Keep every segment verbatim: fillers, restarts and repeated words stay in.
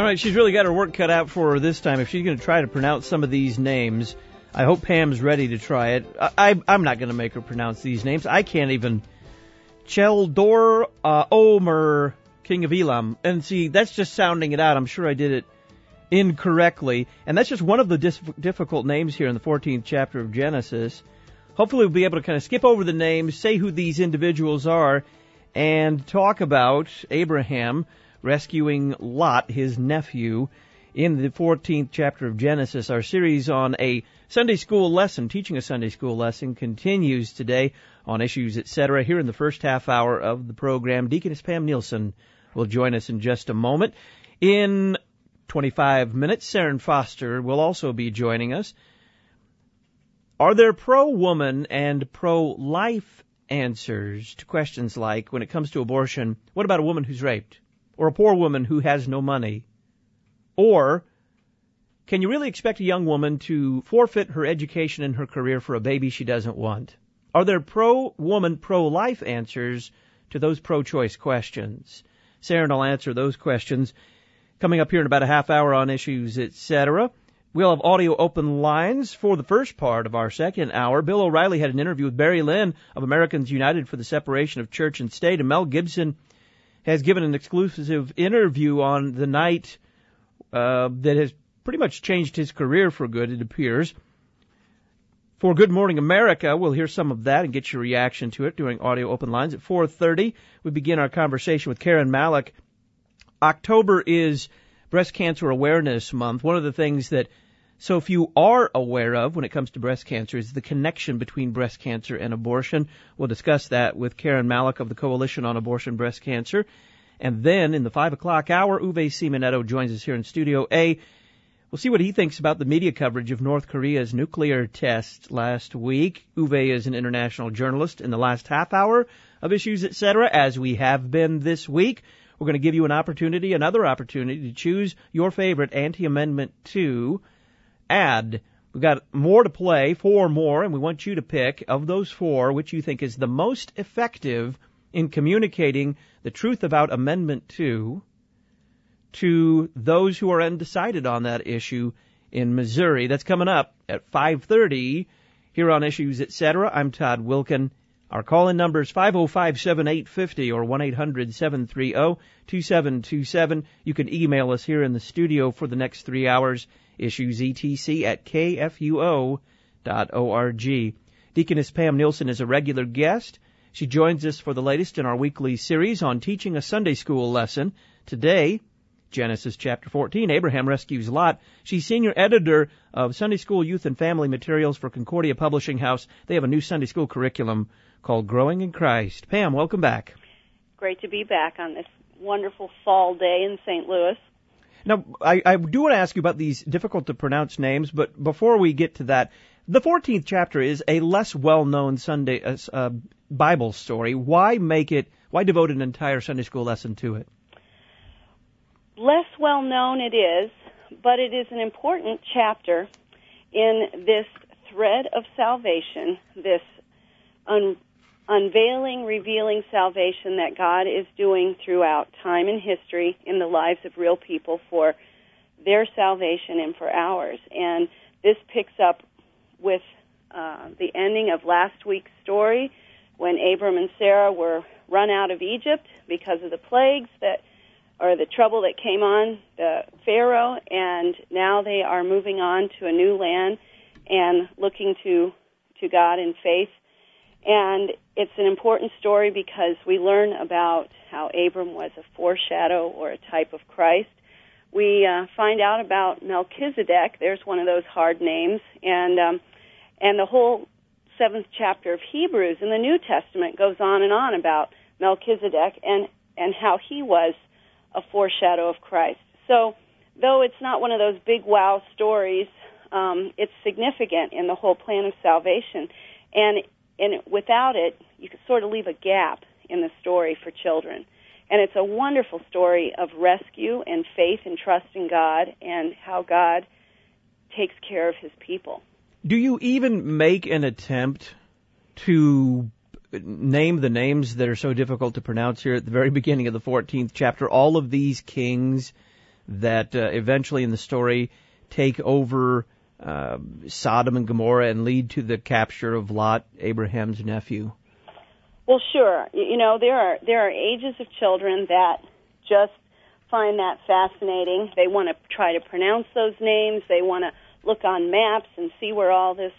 right, she's really got her work cut out for her this time. If she's going to try to pronounce some of these names, I hope Pam's ready to try it. I, I, I'm not going to make her pronounce these names. I can't even. Cheldor uh, Omer, king of Elam. And see, that's just sounding it out. I'm sure I did it incorrectly. And that's just one of the dis- difficult names here in the fourteenth chapter of Genesis. Hopefully we'll be able to kind of skip over the names, say who these individuals are, and talk about Abraham rescuing Lot, his nephew, in the fourteenth chapter of Genesis. Our series on a Sunday school lesson, teaching a Sunday school lesson, continues today on Issues, et cetera. Here in the first half hour of the program, Deaconess Pam Nielsen will join us in just a moment. In twenty-five minutes, Saren Foster will also be joining us. Are there pro-woman and pro-life answers to questions like, when it comes to abortion, what about a woman who's raped? Or a poor woman who has no money? Or, can you really expect a young woman to forfeit her education and her career for a baby she doesn't want? Are there pro-woman, pro-life answers to those pro-choice questions? Saren will answer those questions coming up here in about a half hour on Issues, et cetera. We'll have audio open lines for the first part of our second hour. Bill O'Reilly had an interview with Barry Lynn of Americans United for the Separation of Church and State, and Mel Gibson has given an exclusive interview on the night uh, that has pretty much changed his career for good, it appears. For Good Morning America, we'll hear some of that and get your reaction to it during audio open lines. At four thirty, we begin our conversation with Karen Malik. October is Breast Cancer Awareness Month. One of the things that so few are aware of when it comes to breast cancer is the connection between breast cancer and abortion. We'll discuss that with Karen Malik of the Coalition on Abortion Breast Cancer. And then in the five o'clock hour, Uwe Simonetto joins us here in Studio A. We'll see what he thinks about the media coverage of North Korea's nuclear test last week. Uwe is an international journalist. In the last half hour of Issues, et cetera, as we have been this week, we're going to give you an opportunity, another opportunity to choose your favorite Anti-Amendment two ad. We've got more to play, four more, and we want you to pick, of those four, which you think is the most effective in communicating the truth about Amendment two to those who are undecided on that issue in Missouri. That's coming up at five thirty here on Issues, et cetera. I'm Todd Wilkin. Our call-in number is five oh five, seven eight five oh or one eight hundred, seven three zero, two seven two seven. You can email us here in the studio for the next three hours, issuesetc at k f u o dot org. Deaconess Pam Nielsen is a regular guest. She joins us for the latest in our weekly series on teaching a Sunday school lesson. Today, Genesis chapter fourteen, Abraham rescues Lot. She's senior editor of Sunday School Youth and Family Materials for Concordia Publishing House. They have a new Sunday school curriculum called Growing in Christ. Pam, welcome back. Great to be back on this wonderful fall day in Saint Louis. Now, I, I do want to ask you about these difficult-to-pronounce names, but before we get to that, the fourteenth chapter is a less well-known Sunday uh, uh, Bible story. Why make it, why devote an entire Sunday school lesson to it? Less well-known it is, but it is an important chapter in this thread of salvation, this un- unveiling, revealing salvation that God is doing throughout time and history in the lives of real people for their salvation and for ours. And this picks up with uh, the ending of last week's story when Abram and Sarah were run out of Egypt because of the plagues that or the trouble that came on the Pharaoh, and now they are moving on to a new land and looking to to God in faith. And it's an important story because we learn about how Abram was a foreshadow or a type of Christ. We uh, find out about Melchizedek. There's one of those hard names. And um, and the whole seventh chapter of Hebrews in the New Testament goes on and on about Melchizedek and, and how he was a foreshadow of Christ. So though it's not one of those big wow stories, um, it's significant in the whole plan of salvation. And and without it, you could sort of leave a gap in the story for children. And it's a wonderful story of rescue and faith and trust in God and how God takes care of his people. Do you even make an attempt to name the names that are so difficult to pronounce here at the very beginning of the fourteenth chapter? All of these kings that uh, eventually in the story take over uh, Sodom and Gomorrah and lead to the capture of Lot, Abraham's nephew? Well, sure. You know, there are there are ages of children that just find that fascinating. They want to try to pronounce those names. They want to look on maps and see where all this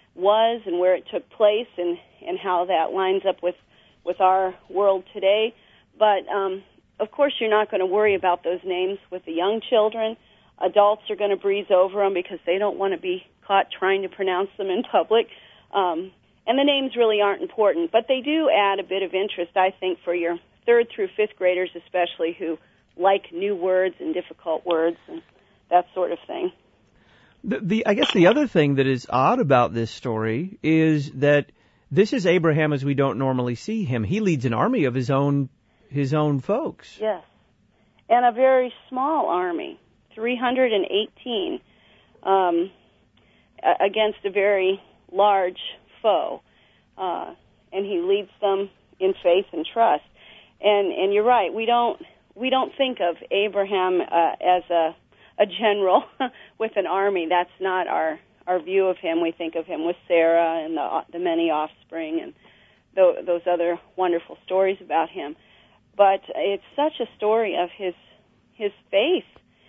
was and where it took place and, and how that lines up with, with our world today. But, um, of course, you're not going to worry about those names with the young children. Adults are going to breeze over them because they don't want to be caught trying to pronounce them in public. Um, and the names really aren't important. But they do add a bit of interest, I think, for your third through fifth graders especially who like new words and difficult words and that sort of thing. The, the I guess the other thing that is odd about this story is that this is Abraham as we don't normally see him. He leads an army of his own his own folks. Yes, and a very small army, three hundred eighteen, um, against a very large foe, uh, and he leads them in faith and trust. And and you're right, we don't we don't think of Abraham uh, as a a general with an army. That's not our, our view of him. We think of him with Sarah and the, the many offspring and th- those other wonderful stories about him. But it's such a story of his his faith.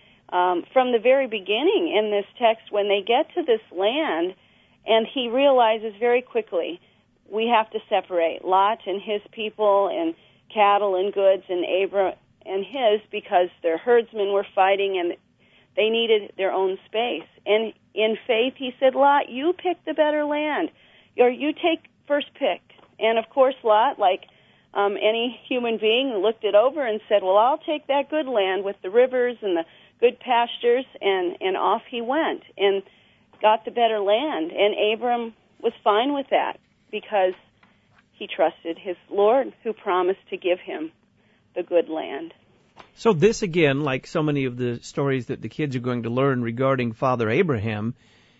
Um, from the very beginning in this text, when they get to this land, and he realizes very quickly, we have to separate Lot and his people and cattle and goods and Abram and his, because their herdsmen were fighting and they needed their own space. And in faith, he said, Lot, you pick the better land, or you take first pick. And, of course, Lot, like um, any human being, looked it over and said, well, I'll take that good land with the rivers and the good pastures, and, and off he went and got the better land. And Abram was fine with that because he trusted his Lord who promised to give him the good land. So this, again, like so many of the stories that the kids are going to learn regarding Father Abraham,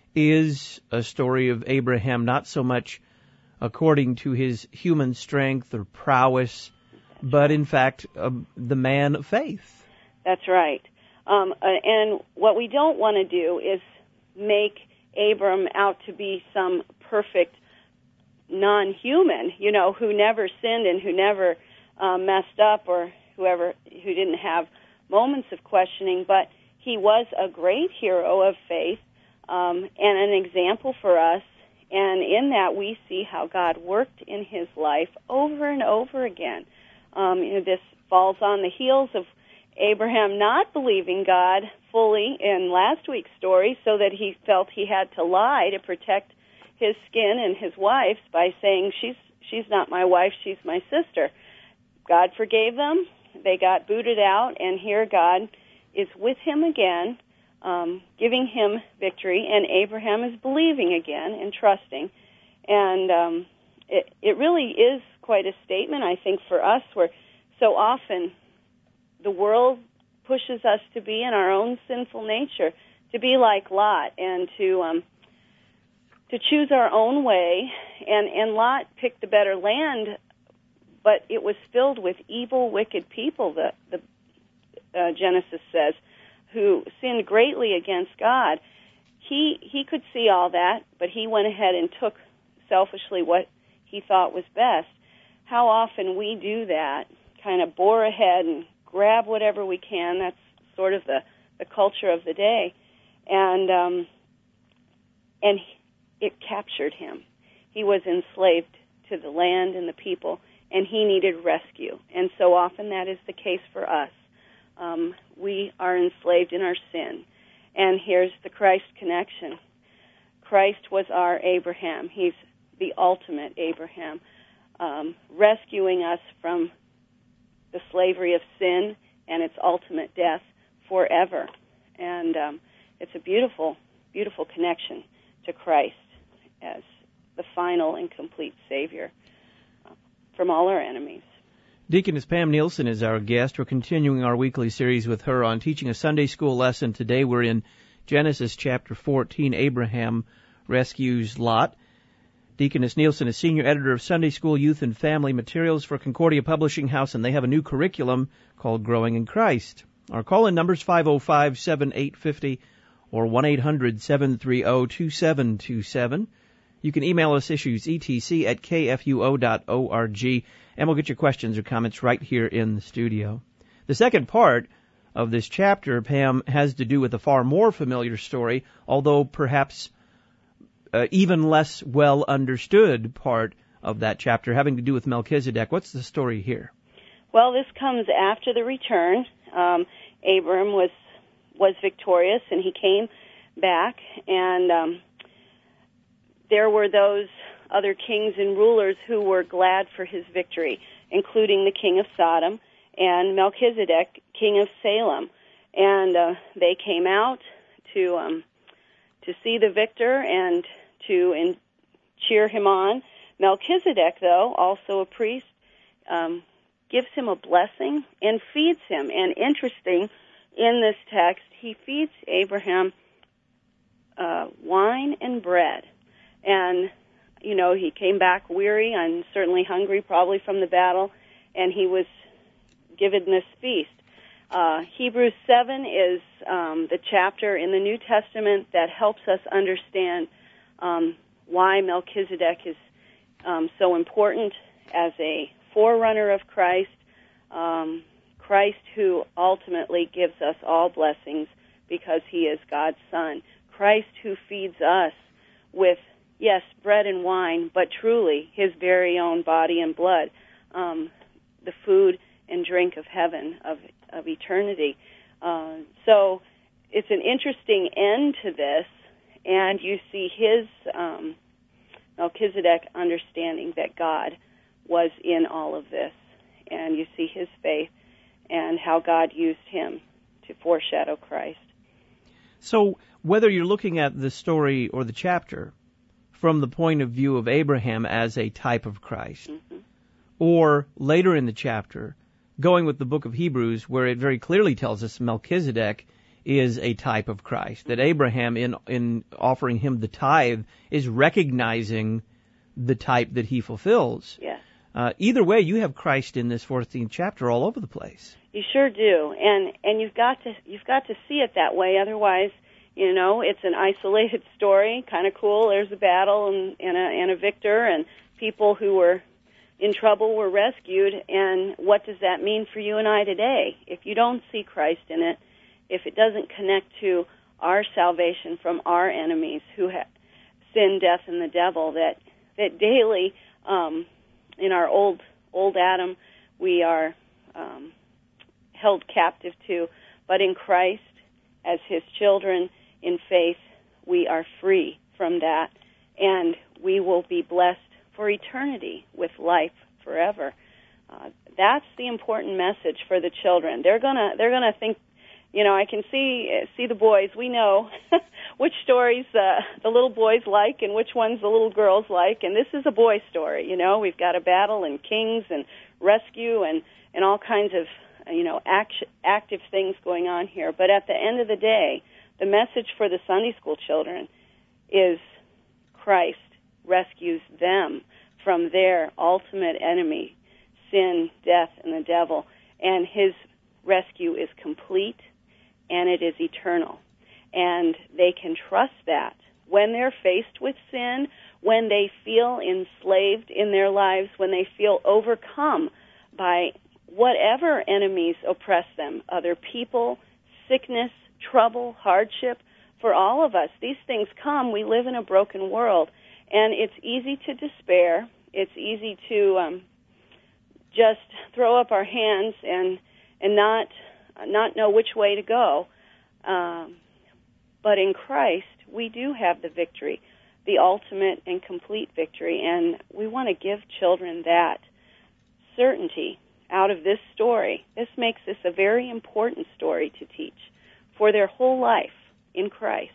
is a story of Abraham not so much according to his human strength or prowess, but in fact uh, the man of faith. That's right. Um, uh, and what we don't want to do is make Abram out to be some perfect non-human, you know, who never sinned and who never uh, messed up, or whoever who didn't have moments of questioning. But he was a great hero of faith um, and an example for us. And in that, we see how God worked in his life over and over again. Um, you know, this falls on the heels of Abraham not believing God fully in last week's story, so that he felt he had to lie to protect his skin and his wife's by saying, she's she's not my wife, she's my sister. God forgave them. They got booted out, and here God is with him again, um, giving him victory, and Abraham is believing again and trusting. And um, it, it really is quite a statement, I think, for us, where so often the world pushes us to be in our own sinful nature, to be like Lot, and to um, to choose our own way. And, and Lot picked the better land, but it was filled with evil, wicked people, the, the uh, Genesis says, who sinned greatly against God. He he could see all that, but he went ahead and took selfishly what he thought was best. How often we do that, kind of bore ahead and grab whatever we can. That's sort of the, the culture of the day. And um, and it captured him. He was enslaved to the land and the people, and he needed rescue. And so often that is the case for us. Um, we are enslaved in our sin. And here's the Christ connection. Christ was our Abraham. He's the ultimate Abraham, um, rescuing us from the slavery of sin and its ultimate death forever. And um, it's a beautiful, beautiful connection to Christ as the final and complete Savior uh, from all our enemies. Deaconess Pam Nielsen is our guest. We're continuing our weekly series with her on teaching a Sunday school lesson. Today we're in Genesis chapter fourteen, Abraham rescues Lot. Deaconess Nielsen is senior editor of Sunday School Youth and Family Materials for Concordia Publishing House, and they have a new curriculum called Growing in Christ. Our call-in number is five oh five, seven eight five oh or one eight hundred, seven three zero, two seven two seven. You can email us issues, E T C at K F U O dot org, and we'll get your questions or comments right here in the studio. The second part of this chapter, Pam, has to do with a far more familiar story, although perhaps uh, even less well understood part of that chapter, having to do with Melchizedek. What's the story here? Well, this comes after the return. Um, Abram was was victorious, and he came back, and um, there were those other kings and rulers who were glad for his victory, including the king of Sodom and Melchizedek, king of Salem. And uh, they came out to um, to see the victor and to in, cheer him on. Melchizedek, though, also a priest, um, gives him a blessing and feeds him. And interesting, in this text, he feeds Abraham uh, wine and bread. And, you know, he came back weary and certainly hungry, probably from the battle, and he was given this feast. Uh, Hebrews seven is um, the chapter in the New Testament that helps us understand um, why Melchizedek is um, so important as a forerunner of Christ, um, Christ who ultimately gives us all blessings because he is God's Son. Christ who feeds us with, yes, bread and wine, but truly his very own body and blood, um, the food and drink of heaven, of, of eternity. Uh, so it's an interesting end to this, and you see his um, Melchizedek understanding that God was in all of this, and you see his faith and how God used him to foreshadow Christ. So whether you're looking at the story or the chapter from the point of view of Abraham as a type of Christ, mm-hmm. or later in the chapter, going with the book of Hebrews, where it very clearly tells us Melchizedek is a type of Christ, that Abraham, in in offering him the tithe, is recognizing the type that he fulfills. Yes. Uh, either way, you have Christ in this fourteenth chapter all over the place. You sure do, and and you've got to you've got to see it that way. Otherwise, you know, it's an isolated story, kind of cool. There's a battle and and a, and a victor, and people who were in trouble were rescued. And what does that mean for you and I today? If you don't see Christ in it, if it doesn't connect to our salvation from our enemies who have sin, death, and the devil, that that daily um, in our old old Adam we are um, held captive to, but in Christ, as his children in faith, we are free from that, and we will be blessed for eternity with life forever. Uh, that's the important message for the children. They're gonna they're gonna think. You know, I can see see the boys. We know which stories uh, the little boys like and which ones the little girls like. And this is a boy story. You know, we've got a battle and kings and rescue and, and all kinds of, you know, act, active things going on here. But at the end of the day, the message for the Sunday school children is Christ rescues them from their ultimate enemy, sin, death, and the devil. And his rescue is complete, and it is eternal. And they can trust that when they're faced with sin, when they feel enslaved in their lives, when they feel overcome by whatever enemies oppress them, other people, sickness, trouble, hardship. For all of us, these things come. We live in a broken world, and it's easy to despair. It's easy to um, just throw up our hands and and not not know which way to go. Um, but in Christ, we do have the victory, the ultimate and complete victory, and we want to give children that certainty out of this story. This makes this a very important story to teach for their whole life in Christ.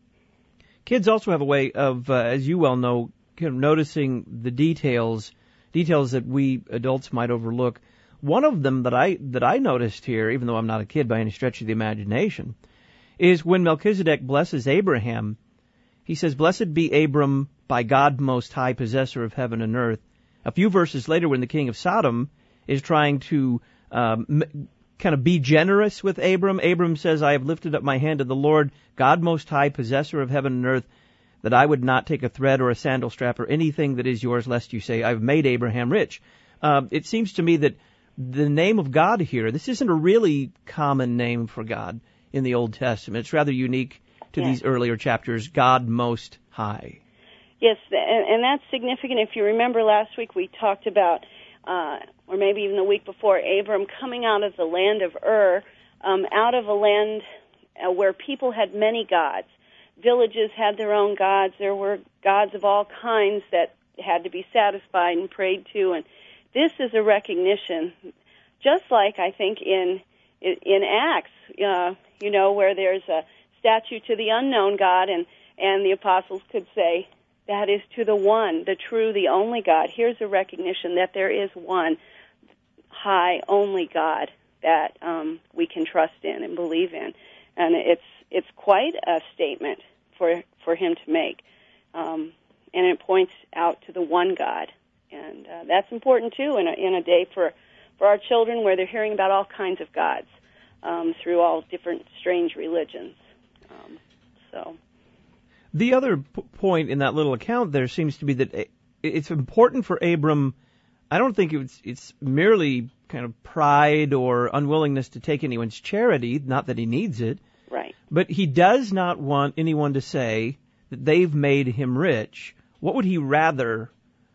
Kids also have a way of, uh, as you well know, kind of noticing the details, details that we adults might overlook. One of them that I that I noticed here, even though I'm not a kid by any stretch of the imagination, is when Melchizedek blesses Abraham. He says, "Blessed be Abram by God Most High, possessor of heaven and earth." A few verses later, when the king of Sodom is trying to um, kind of be generous with Abram. Abram says, I have lifted up my hand to the Lord, God Most High, possessor of heaven and earth, that I would not take a thread or a sandal strap or anything that is yours, lest you say, I've made Abraham rich. Uh, it seems to me that the name of God here, this isn't a really common name for God in the Old Testament. It's rather unique to yes. these earlier chapters, God Most High. Yes, and, and that's significant. If you remember last week we talked about, uh, or maybe even the week before, Abram coming out of the land of Ur, um, out of a land uh, where people had many gods. Villages had their own gods. There were gods of all kinds that had to be satisfied and prayed to, and this is a recognition, just like I think in in Acts, uh, you know, where there's a statue to the unknown God, and and the apostles could say, that is to the one, the true, the only God. Here's a recognition that there is one high, only God that um, we can trust in and believe in, and it's it's quite a statement for for him to make, um, and it points out to the one God, and uh, that's important too in a, in a day for for our children where they're hearing about all kinds of gods um, through all different strange religions. Um, so. The other p- point in that little account there seems to be that it's important for Abram. I don't think it's, it's merely kind of pride or unwillingness to take anyone's charity, not that he needs it. Right. But he does not want anyone to say that they've made him rich. What would he rather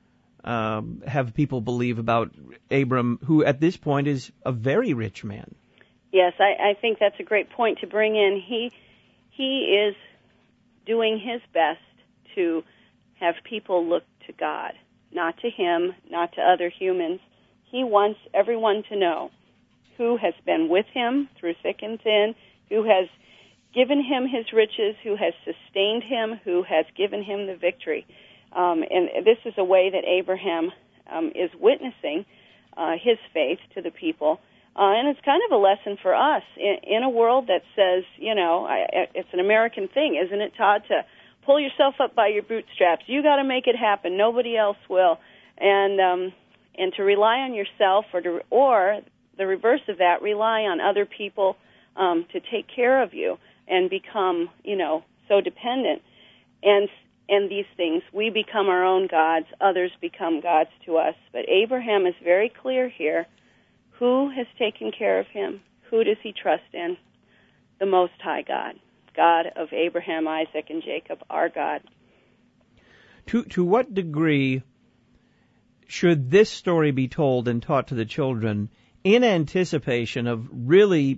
um, have people believe about Abram, who at this point is a very rich man? Yes, I, I think that's a great point to bring in. He he is doing his best to have people look to God, not to him, not to other humans. He wants everyone to know who has been with him through thick and thin, who has given him his riches, who has sustained him, who has given him the victory. Um, and this is a way that Abraham um, is witnessing uh, his faith to the people. Uh, and it's kind of a lesson for us in, in a world that says, you know, I, it's an American thing, isn't it, Todd, to pull yourself up by your bootstraps. You got to make it happen. Nobody else will. And um, and to rely on yourself, or to, or the reverse of that, rely on other people um, to take care of you and become, you know, so dependent. And and these things, we become our own gods. Others become gods to us. But Abraham is very clear here. Who has taken care of him? Who does he trust in? The Most High God, God of Abraham, Isaac, and Jacob, our God. To to what degree should this story be told and taught to the children in anticipation of really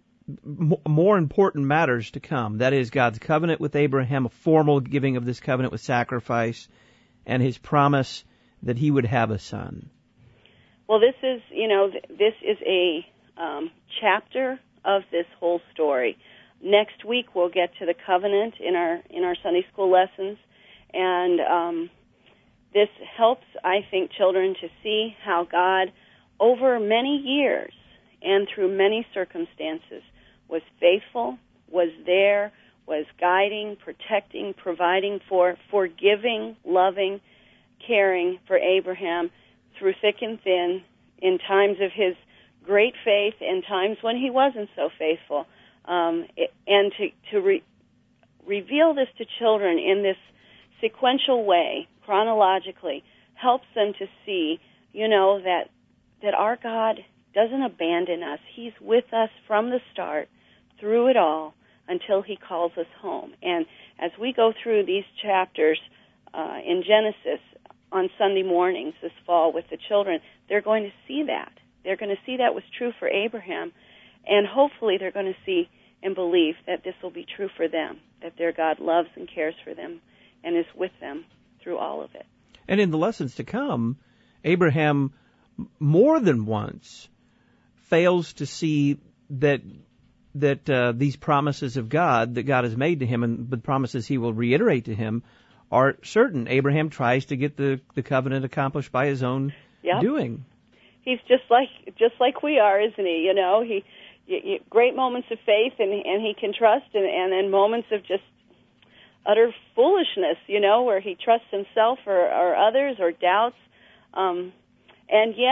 m- more important matters to come? That is, God's covenant with Abraham, a formal giving of this covenant with sacrifice, and his promise that he would have a son. Well, this is, you know, this is a um, chapter of this whole story. Next week we'll get to the covenant in our in our Sunday school lessons, and um, this helps, I think, children to see how God, over many years and through many circumstances, was faithful, was there, was guiding, protecting, providing for, forgiving, loving, caring for Abraham through thick and thin, in times of his great faith and times when he wasn't so faithful. Um, and to, to re- reveal this to children in this sequential way, chronologically, helps them to see, you know, that that our God doesn't abandon us. He's with us from the start, through it all, until he calls us home. And as we go through these chapters uh, in Genesis on Sunday mornings this fall with the children, they're going to see that. They're going to see that was true for Abraham, and hopefully they're going to see and believe that this will be true for them, that their God loves and cares for them and is with them through all of it. And in the lessons to come, Abraham more than once fails to see that that uh, these promises of God that God has made to him and the promises he will reiterate to him are certain. Abraham tries to get the, the covenant accomplished by his own yep. doing. He's just like just like we are, isn't he? You know, he you, you, great moments of faith, and and he can trust, and, and then moments of just utter foolishness, you know, where he trusts himself or, or others or doubts. Um, and yet,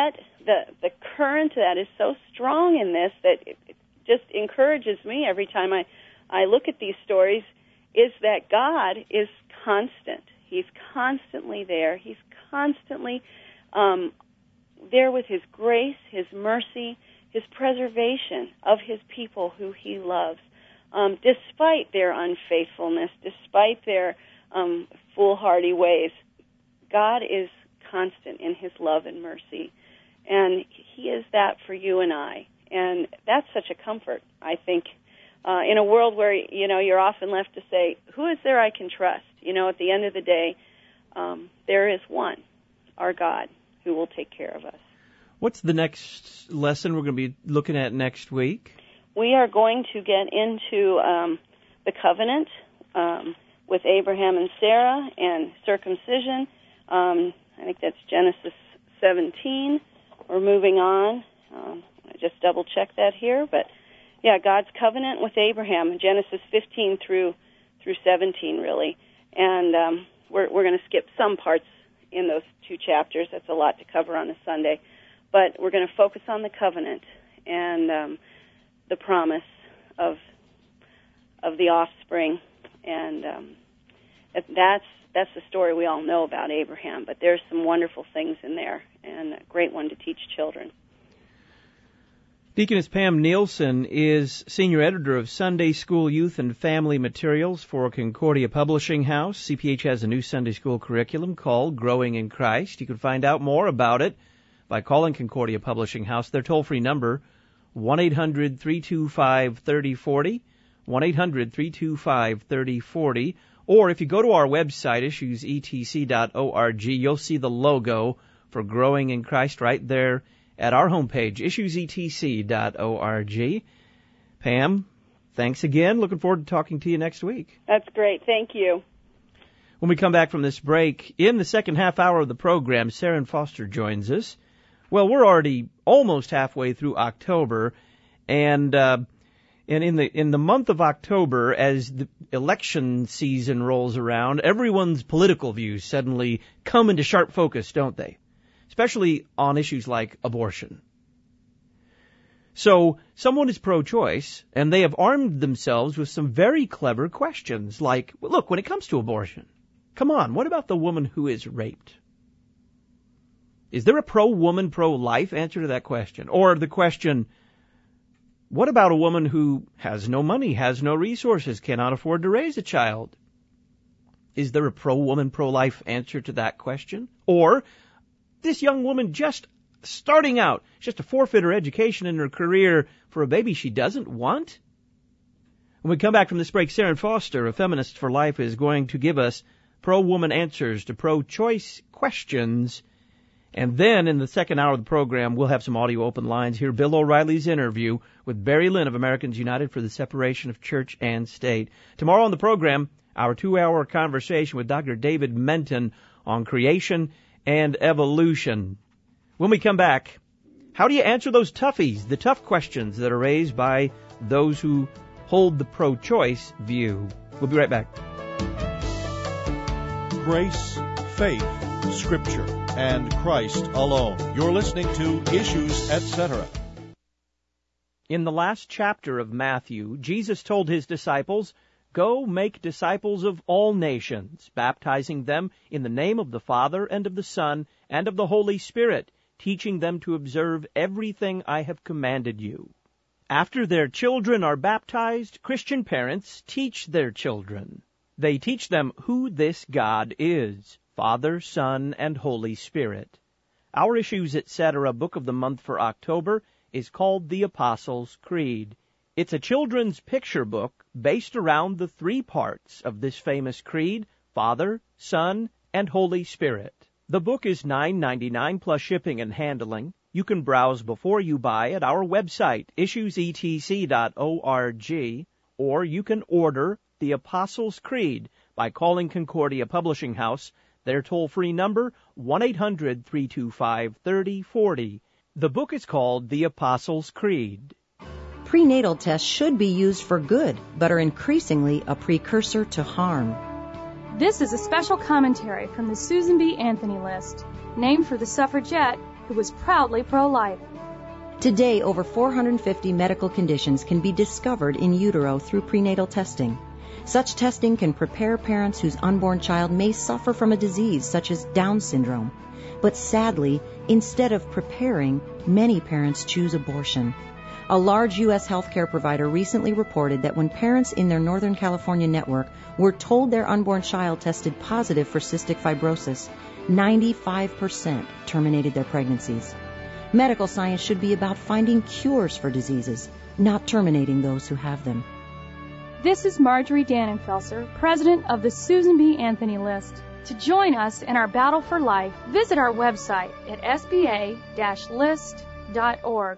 the the current that is so strong in this that it, it just encourages me every time I, I look at these stories is that God is constant. He's constantly there. He's constantly um, there with His grace, His mercy, His preservation of His people who He loves. Um, despite their unfaithfulness, despite their um, foolhardy ways, God is constant in His love and mercy. And He is that for you and I. And that's such a comfort, I think, uh, in a world where, you know, you're often left to say, who is there I can trust? You know, at the end of the day, um, there is one, our God, who will take care of us. What's the next lesson we're going to be looking at next week? We are going to get into um, the covenant um, with Abraham and Sarah and circumcision. Um, I think that's Genesis seventeen. We're moving on. Um, I just double-check that here. But, yeah, God's covenant with Abraham, Genesis fifteen through through seventeen, really. And um, we're, we're going to skip some parts in those two chapters. That's a lot to cover on a Sunday. But we're going to focus on the covenant and um, the promise of of the offspring. And um, that's that's the story we all know about Abraham. But there's some wonderful things in there, and a great one to teach children. Deaconess Pam Nielsen is Senior Editor of Sunday School Youth and Family Materials for Concordia Publishing House. C P H has a new Sunday school curriculum called Growing in Christ. You can find out more about it by calling Concordia Publishing House. Their toll-free number, one eight hundred, three two five, three oh four oh, one eight hundred, three two five, three oh four oh, or if you go to our website, issues e t c dot org, you'll see the logo for Growing in Christ right there at our homepage, issues e t c dot org. Pam, thanks again. Looking forward to talking to you next week. That's great. Thank you. When we come back from this break, in the second half hour of the program, Sarah Foster joins us. Well, we're already almost halfway through October, and uh, and in the in the month of October, as the election season rolls around, everyone's political views suddenly come into sharp focus, don't they? Especially on issues like abortion. So someone is pro-choice, and they have armed themselves with some very clever questions, like, well, look, when it comes to abortion, come on, what about the woman who is raped? Is there a pro-woman, pro-life answer to that question? Or the question, what about a woman who has no money, has no resources, cannot afford to raise a child? Is there a pro-woman, pro-life answer to that question? Or this young woman just starting out, just to forfeit her education and her career for a baby she doesn't want? When we come back from this break, Sarah Foster of Feminists for Life is going to give us pro-woman answers to pro-choice questions. And then in the second hour of the program, we'll have some audio open lines. Hear Bill O'Reilly's interview with Barry Lynn of Americans United for the Separation of Church and State. Tomorrow on the program, our two-hour conversation with Doctor David Menton on creation and evolution. When we come back, how do you answer those toughies, the tough questions that are raised by those who hold the pro-choice view? We'll be right back. Grace, faith, Scripture, and Christ alone. You're listening to Issues, et cetera. In the last chapter of Matthew, Jesus told his disciples, "Go make disciples of all nations, baptizing them in the name of the Father and of the Son and of the Holy Spirit, teaching them to observe everything I have commanded you." After their children are baptized, Christian parents teach their children. They teach them who this God is, Father, Son, and Holy Spirit. Our Issues, et cetera book of the month for October is called The Apostles' Creed. It's a children's picture book based around the three parts of this famous creed, Father, Son, and Holy Spirit. The book is nine ninety-nine plus shipping and handling. You can browse before you buy at our website, issues e t c dot org, or you can order The Apostles' Creed by calling Concordia Publishing House. Their toll-free number, one eight hundred, three two five, three oh four oh. The book is called The Apostles' Creed. Prenatal tests should be used for good, but are increasingly a precursor to harm. This is a special commentary from the Susan B. Anthony list, named for the suffragette who was proudly pro-life. Today, over four hundred fifty medical conditions can be discovered in utero through prenatal testing. Such testing can prepare parents whose unborn child may suffer from a disease such as Down syndrome. But sadly, instead of preparing, many parents choose abortion. A large U S healthcare provider recently reported that when parents in their Northern California network were told their unborn child tested positive for cystic fibrosis, ninety-five percent terminated their pregnancies. Medical science should be about finding cures for diseases, not terminating those who have them. This is Marjorie Dannenfelser, president of the Susan B. Anthony List. To join us in our battle for life, visit our website at s b a dash list dot org.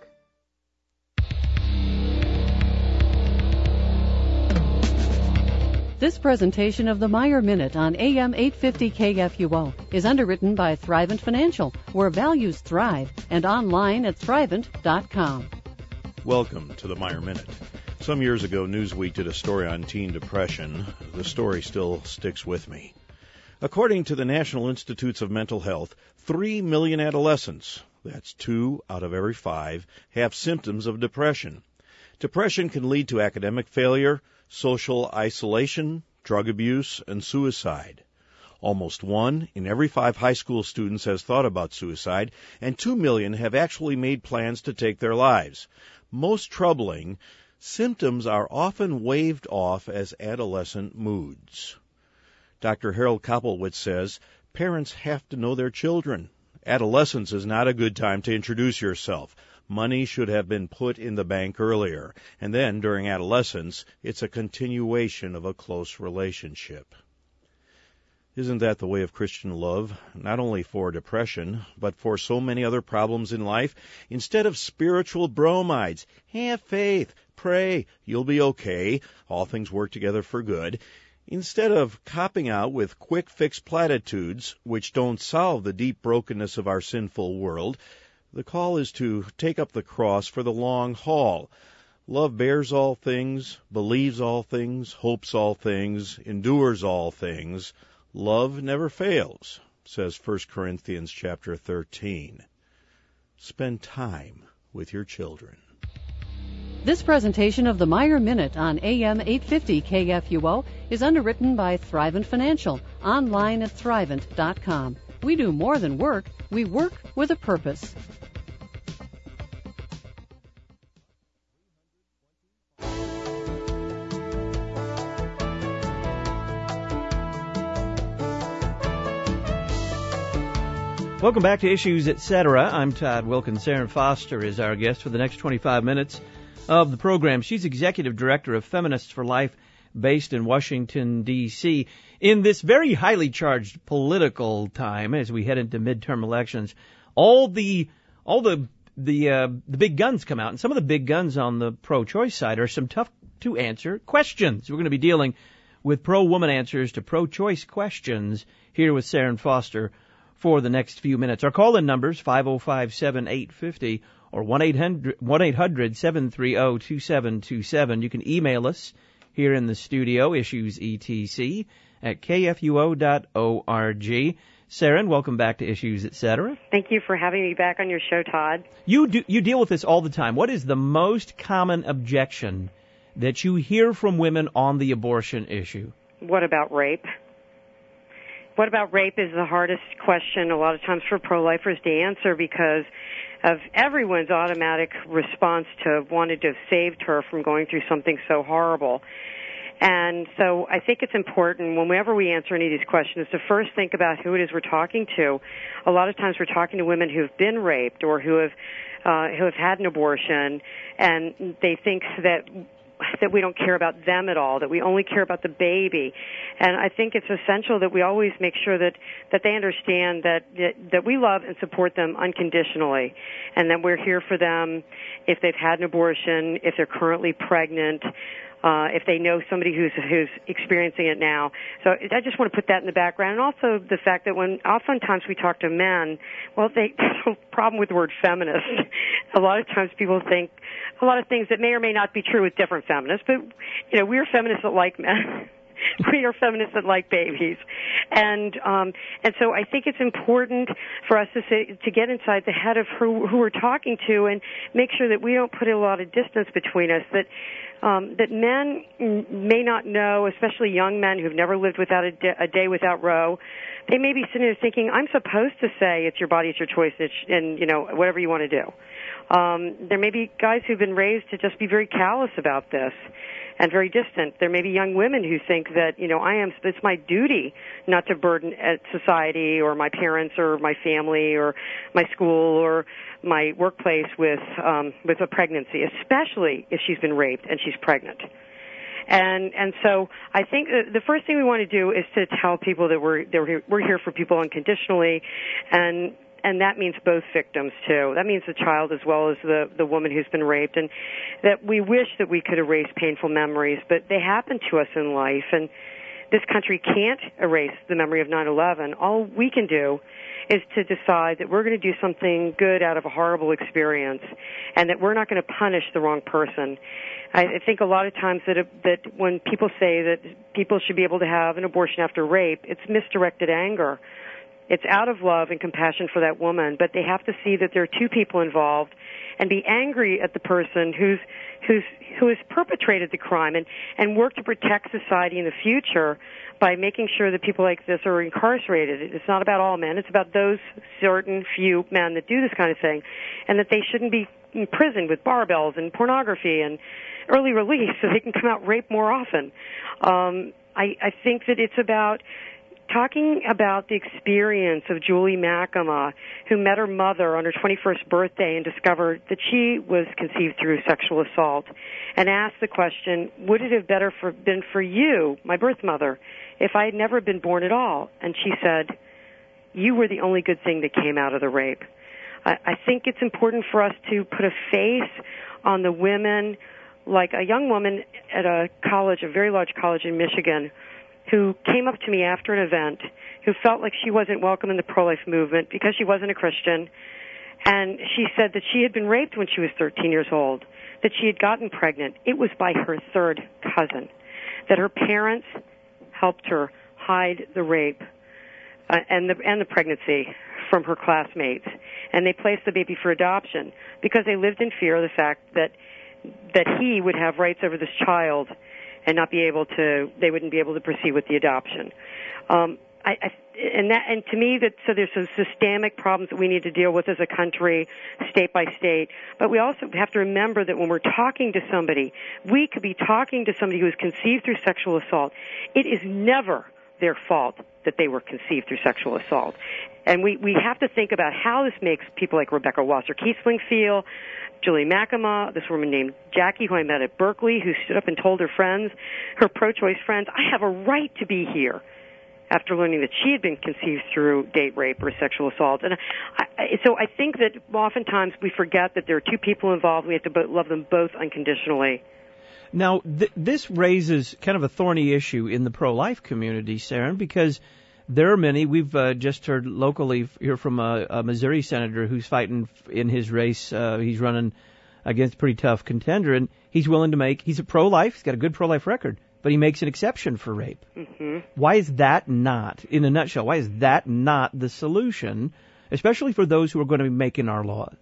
This presentation of the Meyer Minute on A M eight fifty K F U O is underwritten by Thrivent Financial, where values thrive, and online at thrivent dot com. Welcome to the Meyer Minute. Some years ago, Newsweek did a story on teen depression. The story still sticks with me. According to the National Institutes of Mental Health, three million adolescents, that's two out of every five, have symptoms of depression. Depression can lead to academic failure, social isolation, drug abuse, and suicide. Almost one in every five high school students has thought about suicide, and two million have actually made plans to take their lives. Most troubling, symptoms are often waved off as adolescent moods. Doctor Harold Koplowitz says, parents have to know their children. Adolescence is not a good time to introduce yourself. Money should have been put in the bank earlier. And then, during adolescence, it's a continuation of a close relationship. Isn't that the way of Christian love? Not only for depression, but for so many other problems in life? Instead of spiritual bromides, have faith, pray, you'll be okay, all things work together for good. Instead of copping out with quick-fix platitudes, which don't solve the deep brokenness of our sinful world, the call is to take up the cross for the long haul. Love bears all things, believes all things, hopes all things, endures all things. Love never fails, says First Corinthians chapter thirteen. Spend time with your children. This presentation of the Meyer Minute on A M eight fifty K F U O is underwritten by Thrivent Financial, online at thrivent dot com. We do more than work, we work with a purpose. Welcome back to Issues, et cetera. I'm Todd Wilkins. Saren Foster is our guest for the next twenty-five minutes of the program. She's Executive Director of Feminists for Life, based in Washington, D C In this very highly charged political time, as we head into midterm elections, all the all the the uh, the big guns come out, and some of the big guns on the pro-choice side are some tough to answer questions. We're going to be dealing with pro-woman answers to pro-choice questions here with Saren Foster for the next few minutes. Our call-in numbers, five oh five, seven eight five oh or one eight hundred, seven three oh, two seven two seven. You can email us here in the studio, issuesetc at k f u o dot org. Saren, welcome back to Issues, et cetera. Thank you for having me back on your show, Todd. You do, you deal with this all the time. What is the most common objection that you hear from women on the abortion issue? What about rape? What about rape is the hardest question a lot of times for pro-lifers to answer because of everyone's automatic response to wanting to have saved her from going through something so horrible. And so I think it's important whenever we answer any of these questions to first think about who it is we're talking to. A lot of times we're talking to women who have been raped or who have uh, who have had an abortion, and they think that that we don't care about them at all, that we only care about the baby. And I think it's essential that we always make sure that, that they understand that, that that we love and support them unconditionally, and that we're here for them if they've had an abortion, if they're currently pregnant, uh, if they know somebody who's who's experiencing it now. So I just want to put that in the background. And also the fact that when oftentimes we talk to men, well, they have a problem with the word feminist. A lot of times people think a lot of things that may or may not be true with different feminists, but, you know, we're feminists that like men. we are feminists that like babies. And um, and so I think it's important for us to say, to get inside the head of who, who we're talking to and make sure that we don't put a lot of distance between us, that um, that men may not know, especially young men who've never lived without a, de- a day without Roe. They may be sitting there thinking, I'm supposed to say it's your body, it's your choice, it's, and, you know, whatever you want to do. Um, there may be guys who've been raised to just be very callous about this and very distant. There may be young women who think that, you know, I am, it's my duty not to burden society or my parents or my family or my school or my workplace with, um, with a pregnancy, especially if she's been raped and she's pregnant. And and so I think the first thing we want to do is to tell people that we're that we're here, we're here for people unconditionally, and and that means both victims too. That means the child as well as the the woman who's been raped, and that we wish that we could erase painful memories, but they happen to us in life, and this country can't erase the memory of nine eleven. All we can do is to decide that we're going to do something good out of a horrible experience, and that we're not going to punish the wrong person. I think a lot of times that that when people say that people should be able to have an abortion after rape, it's misdirected anger. It's out of love and compassion for that woman, but they have to see that there are two people involved and be angry at the person who's who's who has perpetrated the crime and and work to protect society in the future by making sure that people like this are incarcerated. It's not about all men. It's about those certain few men that do this kind of thing, and that they shouldn't be imprisoned with barbells and pornography and early release so they can come out rape more often. Um, I, I think that it's about talking about the experience of Julie Makema, who met her mother on her twenty-first birthday and discovered that she was conceived through sexual assault, and asked the question, would it have better for, been for you, my birth mother, if I had never been born at all? And she said, you were the only good thing that came out of the rape. I, I think it's important for us to put a face on the women, like a young woman at a college, a very large college in Michigan, who came up to me after an event, who felt like she wasn't welcome in the pro-life movement because she wasn't a Christian. And she said that she had been raped when she was thirteen years old, that she had gotten pregnant. It was by her third cousin, that her parents helped her hide the rape uh, and the and the pregnancy from her classmates. And they placed the baby for adoption because they lived in fear of the fact that that he would have rights over this child and not be able to, they wouldn't be able to proceed with the adoption. Um, I, I, and that, and to me, that so there's some systemic problems that we need to deal with as a country, state by state. But we also have to remember that when we're talking to somebody, we could be talking to somebody who was conceived through sexual assault. It is never their fault that they were conceived through sexual assault. And we, we have to think about how this makes people like Rebecca Wasser-Kiesling feel, Julie Makema, this woman named Jackie, who I met at Berkeley, who stood up and told her friends, her pro-choice friends, I have a right to be here, after learning that she had been conceived through date rape or sexual assault. And I, so I think that oftentimes we forget that there are two people involved. We have to bo- love them both unconditionally. Now, th- this raises kind of a thorny issue in the pro-life community, Sharon, because there are many. We've uh, just heard locally here from a, a Missouri senator who's fighting in his race. Uh, he's running against a pretty tough contender, and he's willing to make, he's a pro-life, he's got a good pro-life record, but he makes an exception for rape. Mm-hmm. Why is that not, in a nutshell, why is that not the solution, especially for those who are going to be making our laws?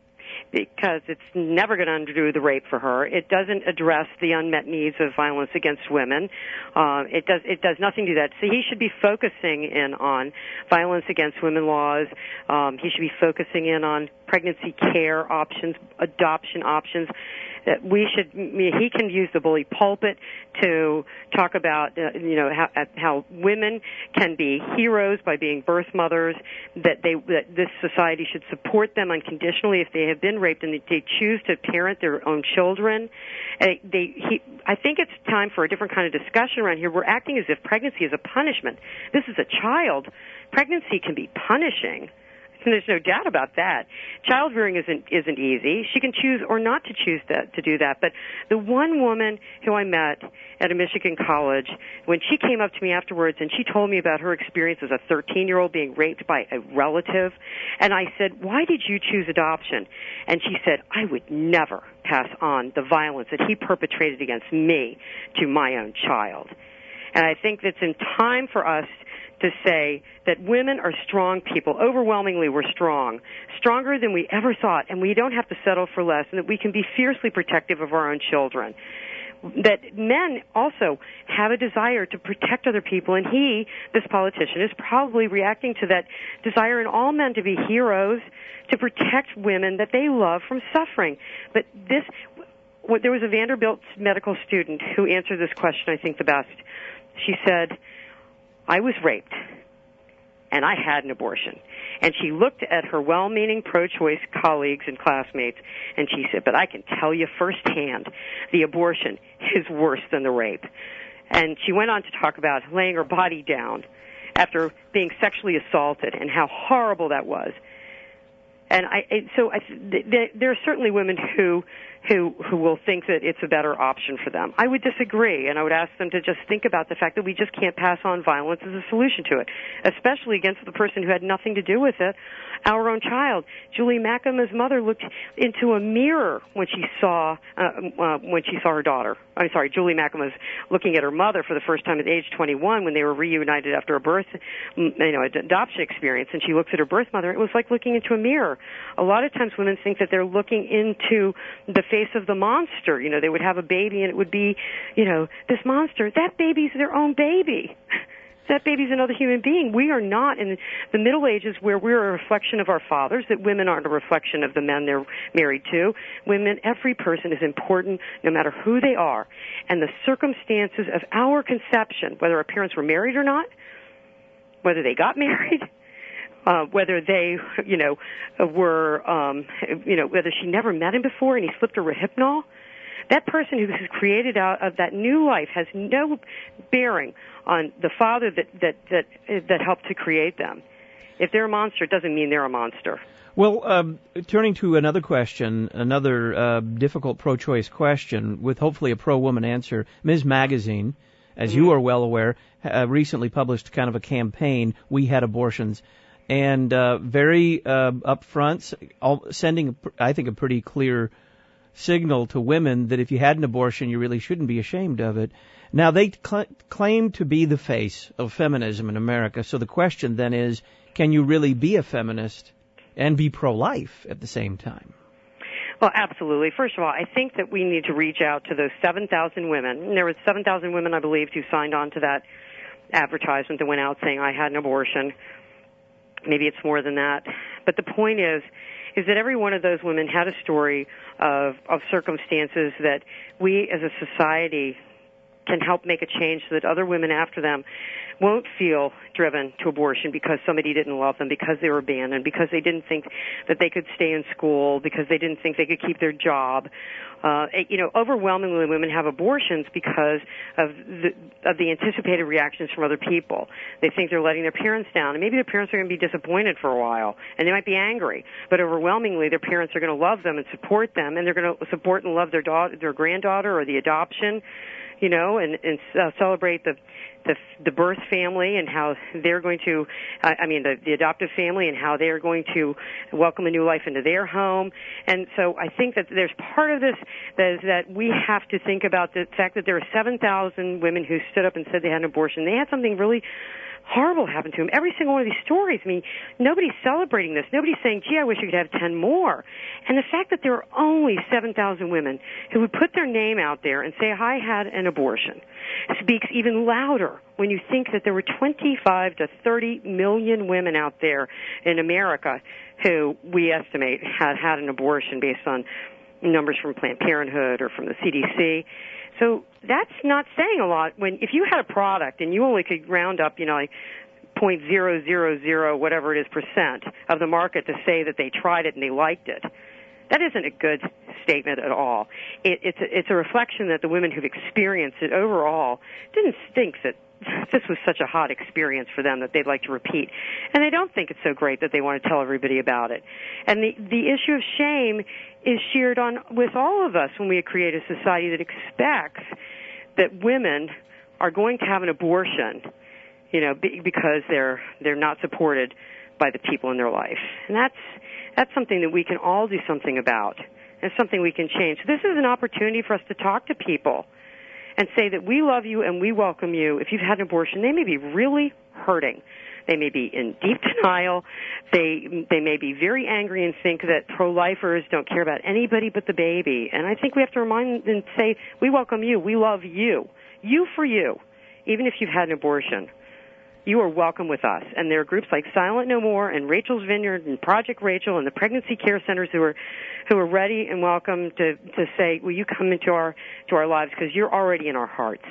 Because it's never going to undo the rape for her. It doesn't address the unmet needs of violence against women. Uh, it does it does nothing to that. So he should be focusing in on violence against women laws. Um, he should be focusing in on pregnancy care options, adoption options. That we should, he can use the bully pulpit to talk about, uh, you know, how, how women can be heroes by being birth mothers, that they, that this society should support them unconditionally if they have been raped and they choose to parent their own children. Uh, they, he, I think it's time for a different kind of discussion around here. We're acting as if pregnancy is a punishment. This is a child. Pregnancy can be punishing. There's no doubt about that. Child rearing isn't isn't easy. She can choose or not to choose that, to do that. But the one woman who I met at a Michigan college, when she came up to me afterwards and she told me about her experience as a thirteen-year-old being raped by a relative, and I said, why did you choose adoption? And she said, I would never pass on the violence that he perpetrated against me to my own child. And I think it's in time for us to say that women are strong people. Overwhelmingly, we're strong, stronger than we ever thought, and we don't have to settle for less, and that we can be fiercely protective of our own children. That men also have a desire to protect other people, and he, this politician, is probably reacting to that desire in all men to be heroes, to protect women that they love from suffering. But this, what, there was a Vanderbilt medical student who answered this question, I think, the best. She said, I was raped, and I had an abortion. And she looked at her well-meaning pro-choice colleagues and classmates, and she said, but I can tell you firsthand, the abortion is worse than the rape. And she went on to talk about laying her body down after being sexually assaulted and how horrible that was. And I, so I, th- there are certainly women who, who, who will think that it's a better option for them. I would disagree, and I would ask them to just think about the fact that we just can't pass on violence as a solution to it, especially against the person who had nothing to do with it, our own child. Julie McAma's mother looked into a mirror when she saw uh, uh, when she saw her daughter. I'm sorry, Julie McAma's looking at her mother for the first time at age twenty-one when they were reunited after a birth, you know, adoption experience, and she looks at her birth mother. It was like looking into a mirror. A lot of times women think that they're looking into the face of the monster. You know, they would have a baby and it would be, you know, this monster. That baby's their own baby. That baby's another human being. We are not in the Middle Ages where we're a reflection of our fathers, that women aren't a reflection of the men they're married to. Women, every person is important no matter who they are. And the circumstances of our conception, whether our parents were married or not, whether they got married, Uh, whether they, you know, were, um, you know, whether she never met him before and he slipped her Rohypnol, that person who is created out of that new life has no bearing on the father that that that that helped to create them. If they're a monster, it doesn't mean they're a monster. Well, um, turning to another question, another uh, difficult pro-choice question, with hopefully a pro-woman answer, Miz Magazine, as mm-hmm. you are well aware, uh, recently published kind of a campaign, We Had Abortions. And uh, very uh, upfront, sending, I think, a pretty clear signal to women that if you had an abortion, you really shouldn't be ashamed of it. Now, they cl- claim to be the face of feminism in America. So the question then is, can you really be a feminist and be pro-life at the same time? Well, absolutely. First of all, I think that we need to reach out to those seven thousand women. And there were seven thousand women, I believe, who signed on to that advertisement that went out saying, I had an abortion. Maybe it's more than that. But the point is, is that every one of those women had a story of, of circumstances that we as a society can help make a change so that other women after them won't feel driven to abortion because somebody didn't love them, because they were abandoned, because they didn't think that they could stay in school, because they didn't think they could keep their job. Uh, you know, overwhelmingly women have abortions because of the, of the anticipated reactions from other people. They think they're letting their parents down, and maybe their parents are going to be disappointed for a while, and they might be angry. But overwhelmingly, their parents are going to love them and support them, and they're going to support and love their daughter, their granddaughter, or the adoption, you know, and, and uh, celebrate the the the birth family and how they're going to, uh, I mean, the, the adoptive family and how they're going to welcome a new life into their home. And so I think that there's part of this that is that we have to think about the fact that there are seven thousand women who stood up and said they had an abortion. They had something really horrible happen to them. Every single one of these stories, I mean, nobody's celebrating this. Nobody's saying, gee, I wish we could have ten more. And the fact that there are only seven thousand women who would put their name out there and say, I had an abortion, speaks even louder when you think that there were twenty-five to thirty million women out there in America who we estimate had had an abortion based on numbers from Planned Parenthood or from the C D C. So that's not saying a lot. When if you had a product and you only could round up, you know, like point zero zero zero whatever it is percent of the market to say that they tried it and they liked it, that isn't a good statement at all. It, it's a, it's a reflection that the women who've experienced it overall didn't think that this was such a hot experience for them that they'd like to repeat. And they don't think it's so great that they want to tell everybody about it. And the, the issue of shame is shared on with all of us when we create a society that expects that women are going to have an abortion, you know, be, because they're they're not supported by the people in their life. And that's that's something that we can all do something about. It's something we can change. So this is an opportunity for us to talk to people and say that we love you and we welcome you. If you've had an abortion, they may be really hurting. They may be in deep denial. They they may be very angry and think that pro-lifers don't care about anybody but the baby. And I think we have to remind them and say, we welcome you. We love you. You for you. Even if you've had an abortion, you are welcome with us. And there are groups like Silent No More and Rachel's Vineyard and Project Rachel and the pregnancy care centers who are who are ready and welcome to, to say, will you come into our to our lives, because you're already in our hearts.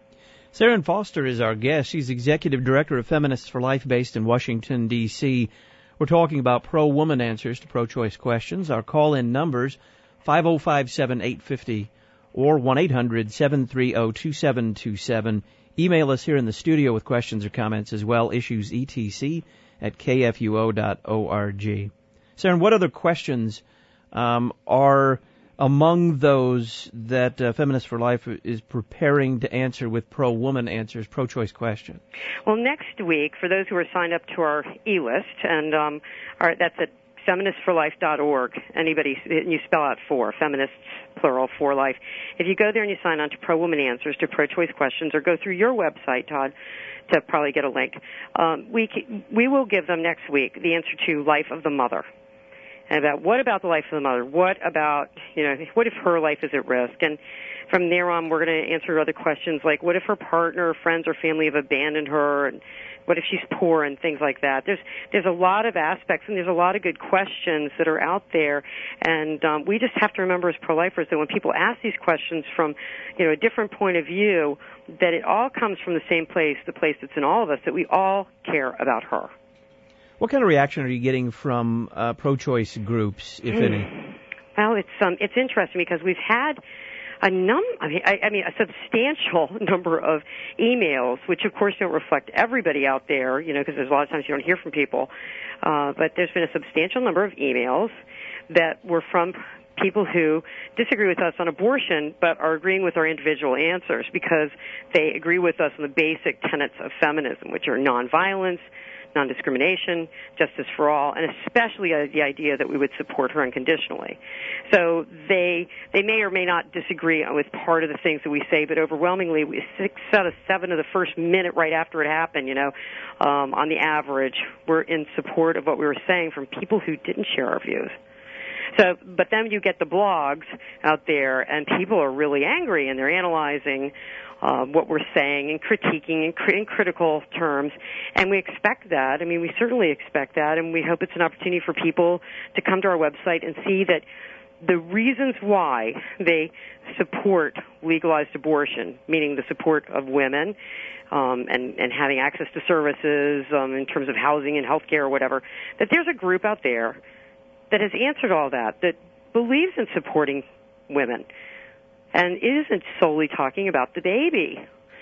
Saren Foster is our guest. She's Executive Director of Feminists for Life based in Washington, D C We're talking about pro-woman answers to pro-choice questions. Our call-in numbers, five oh five, seven eight five oh or one eight hundred, seven three zero, two seven two seven. Email us here in the studio with questions or comments as well, issues E T C at K F U O dot org. Saren, what other questions um, are among those that uh, Feminists for Life is preparing to answer with pro-woman answers, pro-choice questions? Well, next week, for those who are signed up to our e-list, and um, our, that's at feminists for life dot org. Anybody, and you spell out for, feminists, plural, for life. If you go there and you sign on to pro-woman answers, to pro-choice questions, or go through your website, Todd, to probably get a link, um, we we will give them next week the answer to life of the mother. And about what about the life of the mother? What about, you know, what if her life is at risk? And from there on, we're going to answer other questions like, what if her partner, or friends, or family have abandoned her? And what if she's poor, and things like that? There's there's a lot of aspects, and there's a lot of good questions that are out there. And um, we just have to remember as pro-lifers that when people ask these questions from, you know, a different point of view, that it all comes from the same place, the place that's in all of us, that we all care about her. What kind of reaction are you getting from uh, pro-choice groups, if any? Well, it's um, it's interesting because we've had a num I mean, I, I mean a substantial number of emails, which of course don't reflect everybody out there, you know, because there's a lot of times you don't hear from people. Uh, but there's been a substantial number of emails that were from people who disagree with us on abortion but are agreeing with our individual answers because they agree with us on the basic tenets of feminism, which are nonviolence, non-discrimination, justice for all, and especially uh, the idea that we would support her unconditionally. So they they may or may not disagree with part of the things that we say, but overwhelmingly, we, six out of seven of the first minute right after it happened, you know, um, on the average, we're in support of what we were saying from people who didn't share our views. So, but then you get the blogs out there, and people are really angry, and they're analyzing Uh, what we're saying and critiquing in, cr- in critical terms, and we expect that. I mean, we certainly expect that, and we hope it's an opportunity for people to come to our website and see that the reasons why they support legalized abortion, meaning the support of women um, and, and having access to services um, in terms of housing and health care or whatever, that there's a group out there that has answered all that, that believes in supporting women, and isn't solely talking about the baby.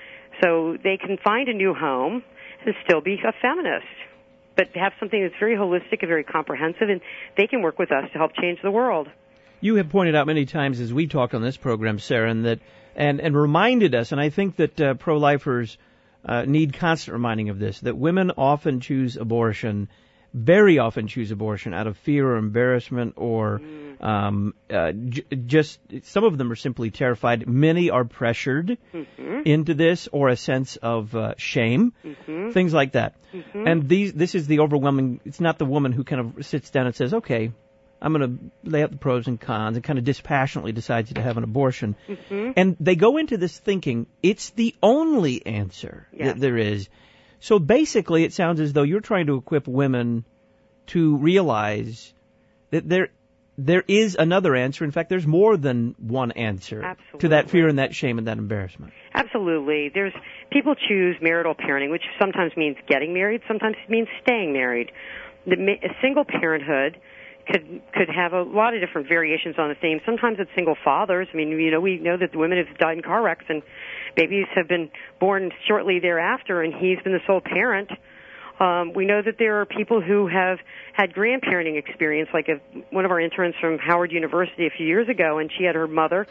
So they can find a new home and still be a feminist, but have something that's very holistic and very comprehensive, and they can work with us to help change the world. You have pointed out many times as we talked on this program, Saren, that and, and reminded us, and I think that uh, pro-lifers uh, need constant reminding of this, that women often choose abortion, very often choose abortion out of fear or embarrassment or um, uh, j- just some of them are simply terrified. Many are pressured mm-hmm. into this or a sense of uh, shame, mm-hmm. things like that. Mm-hmm. And these, this is the overwhelming, it's not the woman who kind of sits down and says, okay, I'm going to lay out the pros and cons and kind of dispassionately decides to have an abortion. Mm-hmm. And they go into this thinking it's the only answer yeah. that there is. So basically, it sounds as though you're trying to equip women to realize that there there is another answer. In fact, there's more than one answer Absolutely. To that fear and that shame and that embarrassment. Absolutely. There's people choose marital parenting, which sometimes means getting married, sometimes means staying married. The, single parenthood could could have a lot of different variations on the theme. Sometimes it's single fathers. I mean, you know, we know that the women have died in car wrecks and babies have been born shortly thereafter, and he's been the sole parent. Um, we know that there are people who have had grandparenting experience, like a, one of our interns from Howard University a few years ago, and she had her mother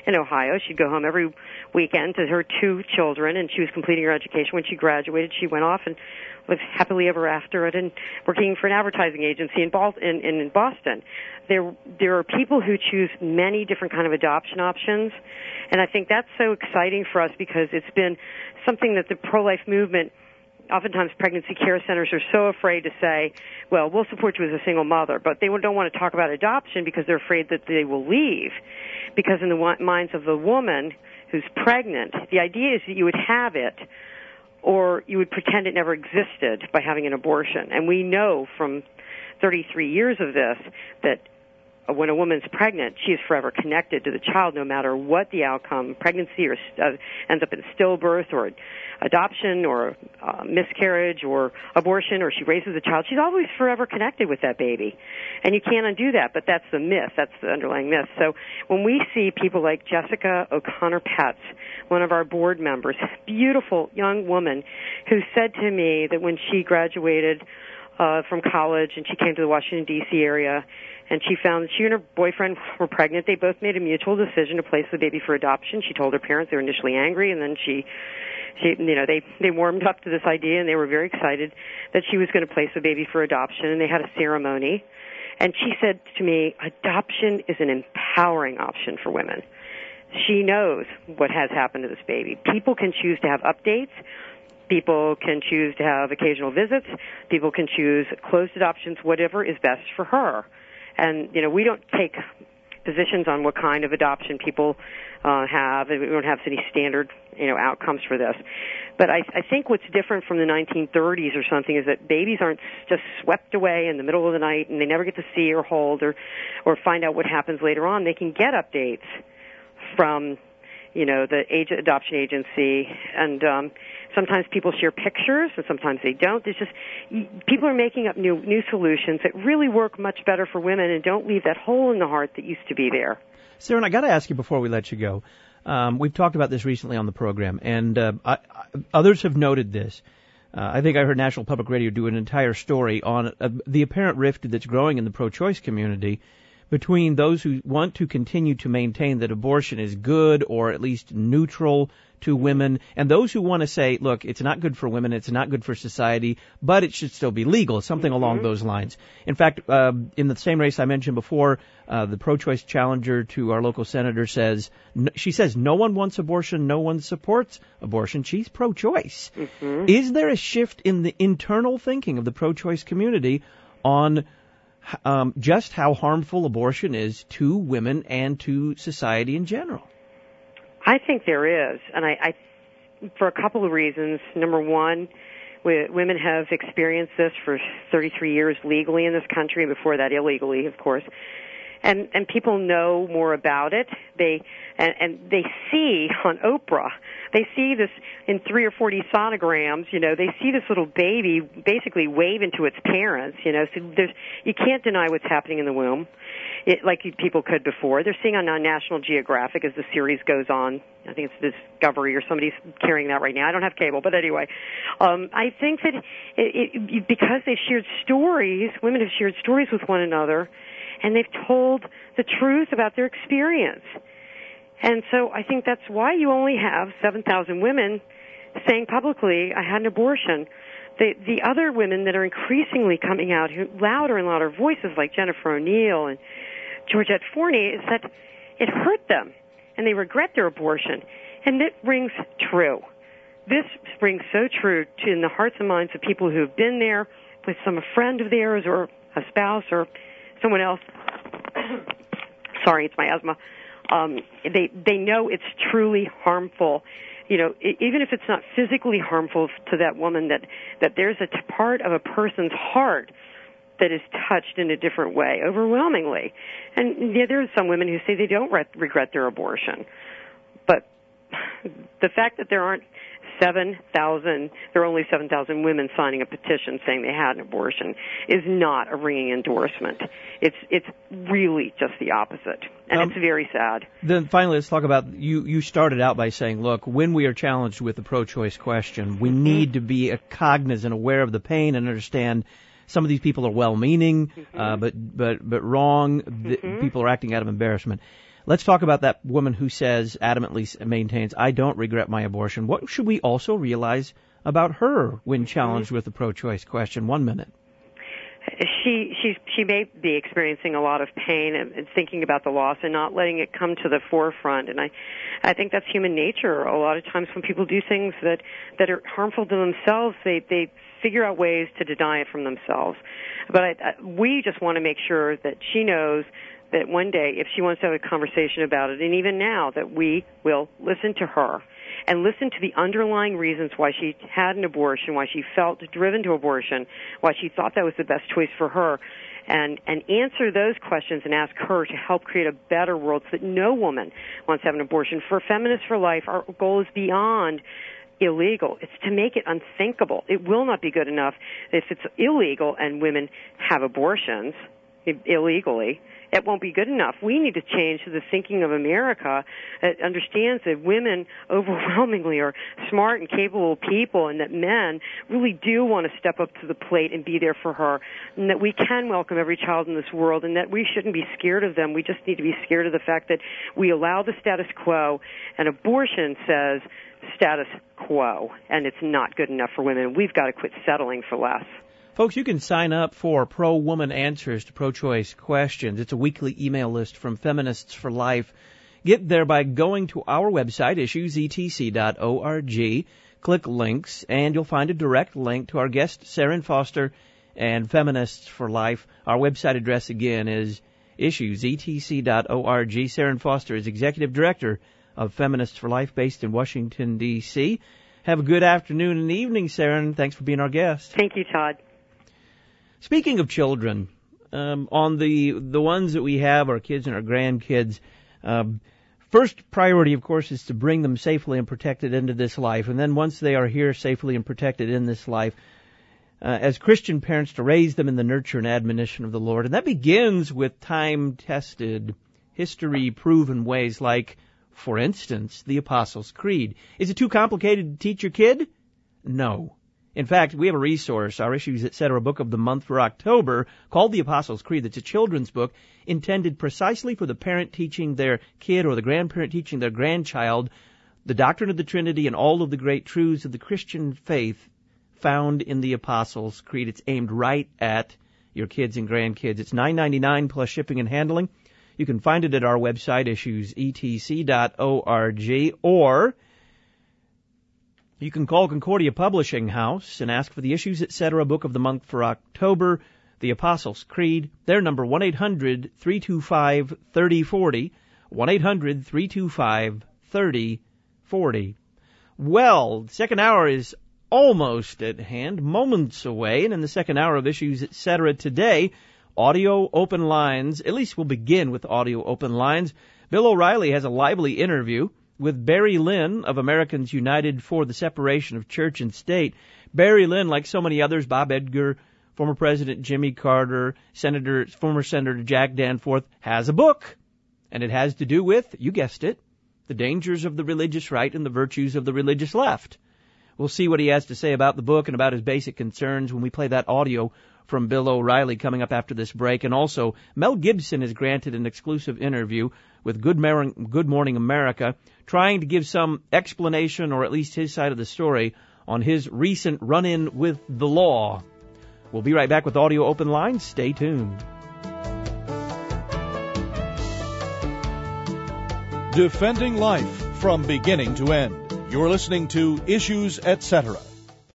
in Ohio. She'd go home every weekend to her two children, and she was completing her education. When she graduated, she went off and lived happily ever after it and working for an advertising agency in, Bal- in, in Boston. There, there are people who choose many different kind of adoption options, and I think that's so exciting for us because it's been something that the pro-life movement, oftentimes pregnancy care centers are so afraid to say, well, we'll support you as a single mother, but they don't want to talk about adoption because they're afraid that they will leave. Because in the minds of the woman who's pregnant, the idea is that you would have it or you would pretend it never existed by having an abortion. And we know from thirty-three years of this that when a woman's pregnant, she is forever connected to the child no matter what the outcome, pregnancy or uh, ends up in stillbirth or adoption or uh, miscarriage or abortion, or she raises a child. She's always forever connected with that baby. And you can't undo that, but that's the myth. That's the underlying myth. So when we see people like Jessica O'Connor Petz, one of our board members, beautiful young woman who said to me that when she graduated uh, from college and she came to the Washington, D C area, and she found that she and her boyfriend were pregnant. They both made a mutual decision to place the baby for adoption. She told her parents. They were initially angry, and then she, she, you know, they they warmed up to this idea, and they were very excited that she was going to place the baby for adoption. And they had a ceremony, and she said to me, "Adoption is an empowering option for women." She knows what has happened to this baby. People can choose to have updates. People can choose to have occasional visits. People can choose closed adoptions, whatever is best for her. And, you know, we don't take positions on what kind of adoption people uh, have, and we don't have any standard, you know, outcomes for this. But I, I think what's different from the nineteen thirties or something is that babies aren't just swept away in the middle of the night and they never get to see or hold or, or find out what happens later on. They can get updates from, you know, the age adoption agency, and um, sometimes people share pictures, and sometimes they don't. There's just people are making up new new solutions that really work much better for women and don't leave that hole in the heart that used to be there. Sarah, I got to ask you before we let you go. Um, we've talked about this recently on the program, and uh, I, I, others have noted this. Uh, I think I heard National Public Radio do an entire story on uh, the apparent rift that's growing in the pro-choice community between those who want to continue to maintain that abortion is good or at least neutral to women, and those who want to say, look, it's not good for women, it's not good for society, but it should still be legal, something mm-hmm. along those lines. In fact, uh, in the same race I mentioned before, uh, the pro-choice challenger to our local senator says, she says no one wants abortion, no one supports abortion, she's pro-choice. Mm-hmm. Is there a shift in the internal thinking of the pro-choice community on Um, just how harmful abortion is to women and to society in general? I think there is, and I, I for a couple of reasons. Number one, we, women have experienced this for thirty-three years legally in this country, and before that illegally, of course. And and people know more about it. They and, and they see on Oprah, they see this in three or forty sonograms. You know, they see this little baby basically waving to its parents. You know, so there's you can't deny what's happening in the womb, it, like you, people could before. They're seeing on, on National Geographic as the series goes on. I think it's Discovery or somebody's carrying that right now. I don't have cable, but anyway, um, I think that it, it, because they've shared stories, women have shared stories with one another. And they've told the truth about their experience. And so I think that's why you only have seven thousand women saying publicly, I had an abortion. The, the other women that are increasingly coming out, who, louder and louder voices like Jennifer O'Neill and Georgette Fournier, is that it hurt them and they regret their abortion. And it rings true. This rings so true to in the hearts and minds of people who have been there with some a friend of theirs or a spouse or someone else. Sorry, it's my asthma. Um, they they know it's truly harmful. You know, even if it's not physically harmful to that woman, that that there's a t- part of a person's heart that is touched in a different way, overwhelmingly. And yeah, there are some women who say they don't re- regret their abortion, but the fact that there aren't seven thousand, there are only seven thousand women signing a petition saying they had an abortion is not a ringing endorsement. It's it's really just the opposite, and um, it's very sad. Then finally, let's talk about, you, you started out by saying, look, when we are challenged with the pro-choice question, we mm-hmm. need to be cognizant, aware of the pain, and understand some of these people are well-meaning, mm-hmm. uh, but, but, but wrong. Mm-hmm. The, people are acting out of embarrassment. Let's talk about that woman who says, adamantly maintains, I don't regret my abortion. What should we also realize about her when challenged with the pro-choice question? One minute. She she she may be experiencing a lot of pain and, and thinking about the loss and not letting it come to the forefront. And I, I think that's human nature. A lot of times when people do things that that are harmful to themselves, they they figure out ways to deny it from themselves. But I, I, we just want to make sure that she knows that one day, if she wants to have a conversation about it, and even now, that we will listen to her and listen to the underlying reasons why she had an abortion, why she felt driven to abortion, why she thought that was the best choice for her, and, and answer those questions and ask her to help create a better world so that no woman wants to have an abortion. For Feminists for Life, our goal is beyond illegal. It's to make it unthinkable. It will not be good enough if it's illegal and women have abortions illegally. It won't be good enough. We need to change the thinking of America that understands that women overwhelmingly are smart and capable people, and that men really do want to step up to the plate and be there for her, and that we can welcome every child in this world, and that we shouldn't be scared of them. We just need to be scared of the fact that we allow the status quo, and abortion says status quo, and it's not good enough for women. We've got to quit settling for less. Folks, you can sign up for Pro-Woman Answers to Pro-Choice Questions. It's a weekly email list from Feminists for Life. Get there by going to our website, issues e t c dot org. Click links, and you'll find a direct link to our guest, Saren Foster, and Feminists for Life. Our website address, again, is issues e t c dot org. Saren Foster is Executive Director of Feminists for Life, based in Washington, D C Have a good afternoon and evening, Saren. Thanks for being our guest. Thank you, Todd. Speaking of children, um, on the the ones that we have, our kids and our grandkids, um, first priority, of course, is to bring them safely and protected into this life. And then once they are here safely and protected in this life, uh, as Christian parents, to raise them in the nurture and admonition of the Lord. And that begins with time-tested, history-proven ways like, for instance, the Apostles' Creed. Is it too complicated to teach your kid? No. In fact, we have a resource, our Issues Etc. book of the month for October, called The Apostles' Creed. It's a children's book intended precisely for the parent teaching their kid or the grandparent teaching their grandchild the doctrine of the Trinity and all of the great truths of the Christian faith found in the Apostles' Creed. It's aimed right at your kids and grandkids. It's nine ninety-nine plus shipping and handling. You can find it at our website, issues e t c dot org, or you can call Concordia Publishing House and ask for the Issues Etc. book of the month for October, The Apostles' Creed. Their number, one eight hundred three two five three oh four oh, one eight hundred three two five three oh four oh. Well, the second hour is almost at hand, moments away, and in the second hour of Issues Etc. today, audio open lines. At least we'll begin with audio open lines. Bill O'Reilly has a lively interview with Barry Lynn of Americans United for the Separation of Church and State. Barry Lynn, like so many others, Bob Edgar, former President Jimmy Carter, Senator, former Senator Jack Danforth, has a book. And it has to do with, you guessed it, the dangers of the religious right and the virtues of the religious left. We'll see what he has to say about the book and about his basic concerns when we play that audio from Bill O'Reilly coming up after this break. And also, Mel Gibson is granted an exclusive interview with Good, Mar- Good Morning America, trying to give some explanation, or at least his side of the story, on his recent run-in with the law. We'll be right back with Audio Open Lines. Stay tuned. Defending life from beginning to end. You're listening to Issues Etc.